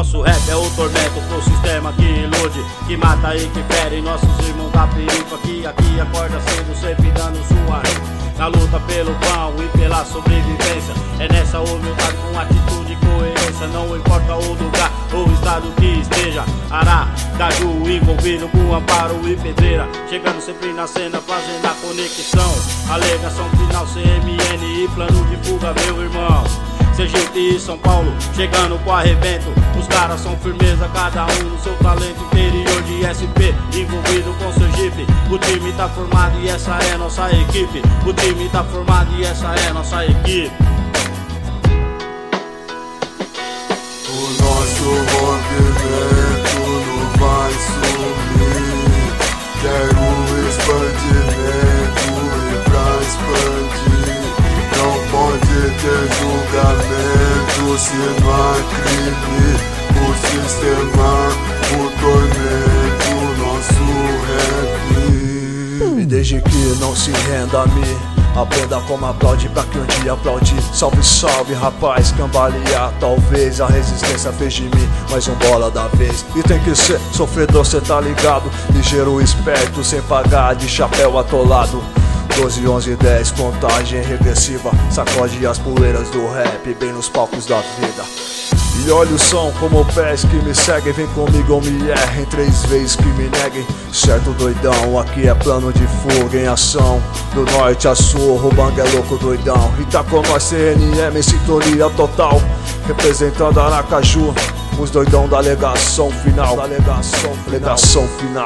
nosso rap é o tormento pro sistema que ilude, que mata e que fere nossos irmãos da perifa. Aqui acorda cedo, sempre dando sua rima, na luta pelo pão e pela sobrevivência. É nessa humildade com atitude e coerência, não importa o lugar ou o estado que esteja. Aracaju envolvido com amparo e pedreira, chegando sempre na cena, fazendo a conexão. Alegação final, CMN e plano de fuga, meu irmão. Sergipe e São Paulo, chegando com arrebento. Os caras são firmeza, cada um no seu talento. Interior de SP, envolvido com Sergipe. O time tá formado e essa é nossa equipe. O time tá formado e essa é nossa equipe. O nosso movimento não vai sumir. Quero expandimento e pra expandir não pode ter julgamento se não há crime. O sistema, o tormento, nosso rap. E desde que não se renda a mim, aprenda como aplaude pra que um dia aplaudir. Salve, salve, rapaz, cambalear. Talvez a resistência fez de mim mais um bola da vez. E tem que ser sofredor, cê tá ligado. Ligeiro, esperto, sem pagar, de chapéu atolado. 12, 11, 10, contagem regressiva. Sacode as poeiras do rap bem nos palcos da vida. E olha o som como pés que me seguem. Vem comigo ou me errem 3 vezes que me neguem. Certo, doidão, aqui é plano de fuga em ação. Do norte a sul, o bang é louco, doidão. E tá com nós CNM em sintonia total, representando Aracaju, os doidão da alegação final. Alegação final.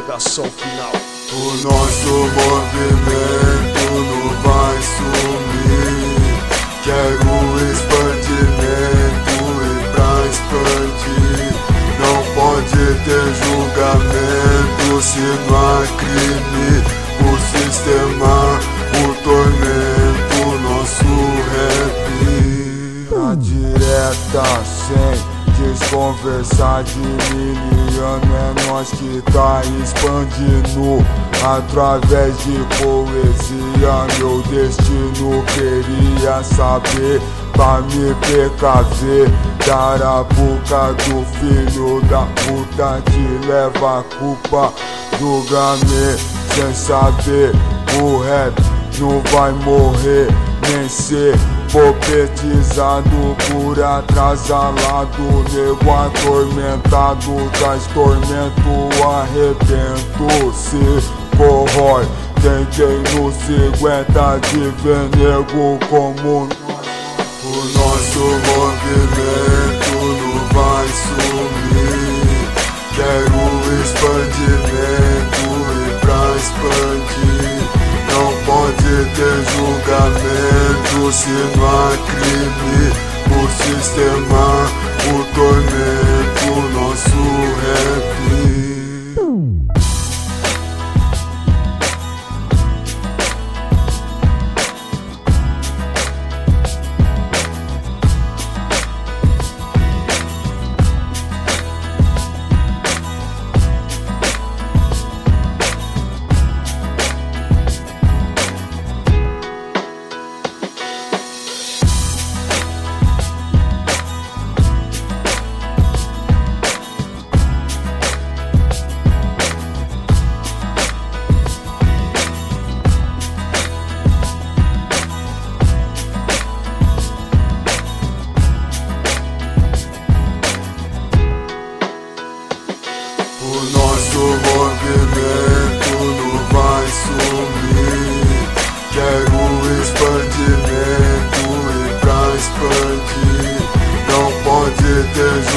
O nosso movimento não vai sumir. Quero expandimento e pra expandir não pode ter julgamento se não há crime. O sistema, o tormento, nosso rap. Na direta sem desconversar de miliano, é nós que tá expandindo através de poesia. Meu destino queria saber pra me precaver da arapuca do filho da puta que leva a culpa do game. Sem saber, o rap não vai morrer nem ser popetizado por atrasalado. Nego atormentado, traz tormento, arrebento, se corrói. Tem quem não se aguenta de ver nego como nós. O nosso movimento não vai sumir. Quero expandimento e pra expandir não pode ter julgamento se não há crime. O sistema, o tormento, nosso rap. O nosso movimento não vai sumir. Quero expandimento e pra expandir não pode ter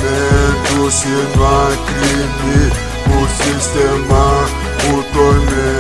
julgamento se não há crime. O sistema, o tormento.